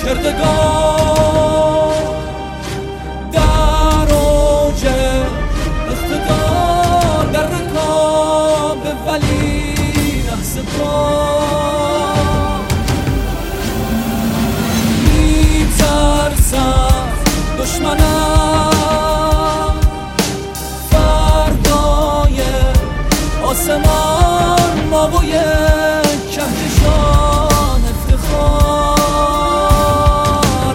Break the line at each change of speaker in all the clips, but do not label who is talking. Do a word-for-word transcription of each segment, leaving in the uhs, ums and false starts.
کردگار در اوج اقتدار در رکاب ولی نحس پا میترسم دشمنم فردای آسمان ماوی کهکشان افتخار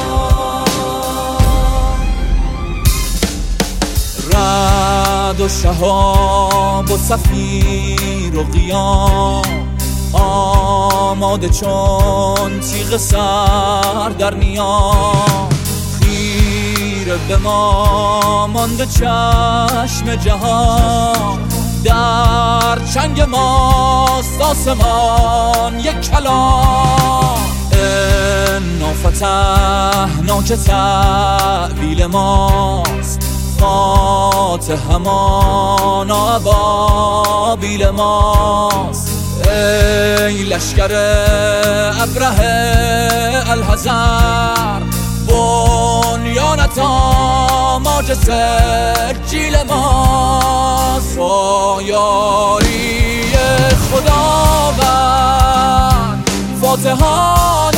افتخار رعد و شهاب و صفیر و قیام آماده چون تیغ سر در نیام خیره به ما مانده چشم جهان در چنگ ماست آسمان یک کلام انا فتحنا که تعویل ماست فاتحمان ابابیل ماست ای لشکر ابره الحذر بنیانت آماج سجیل ماست با یاری خداوند فاتحان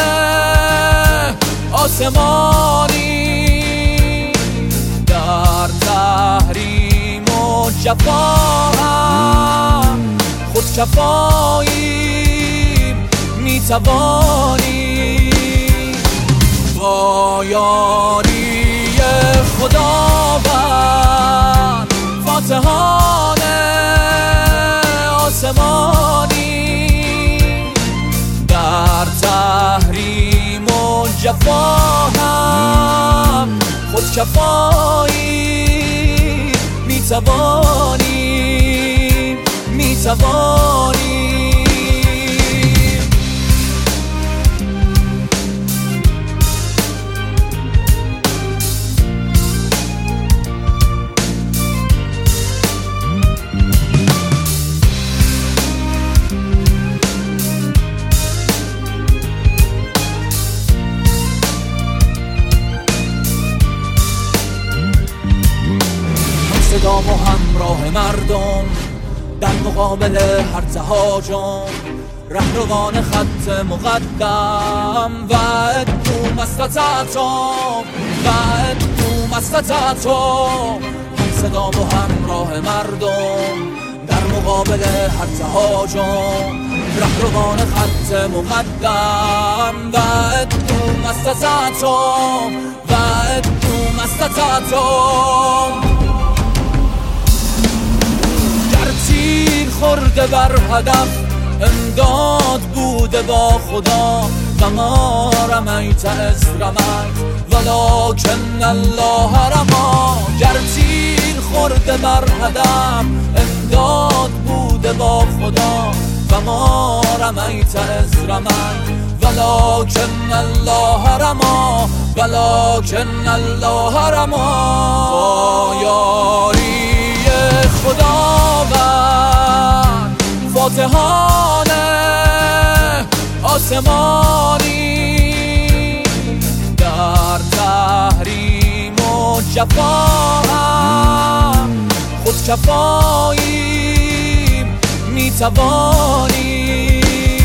آسمانی در تحریم و جفا هم خود شفایی میتوانی با یاری خداوند فاتحان آسمانی در تحریم و جفا هم خود شفایی میتوانی میتوانی صدام و همراه مردم در مقابل هر تهاجم رهروان خط مقدم و ادوم استطعتم و ادوم استطعتم هم صدام و همراه مردم در مقابل هر تهاجم رهروان خط مقدم و ادوم استطعتم و ادوم استطعتم تیر خورده بر هدف امداد بوده با خدا و ما رمیت از رمیت ولکن الله رما گر تیر خورده بر هدف امداد بوده با خدا و ما رمیت از رمیت ولکن الله رما ولکن الله رما با یاری خداوند فاتحان آسمانی در تحریم و جفا هم خود شفایی میتوانی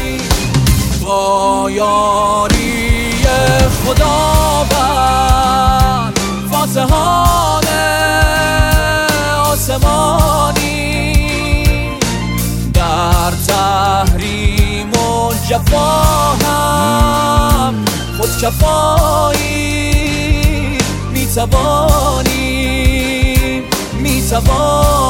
با یاری خداوند فاتحان آسمانی در تحریم و جفا هم خود شفایی میتوانی میتوانی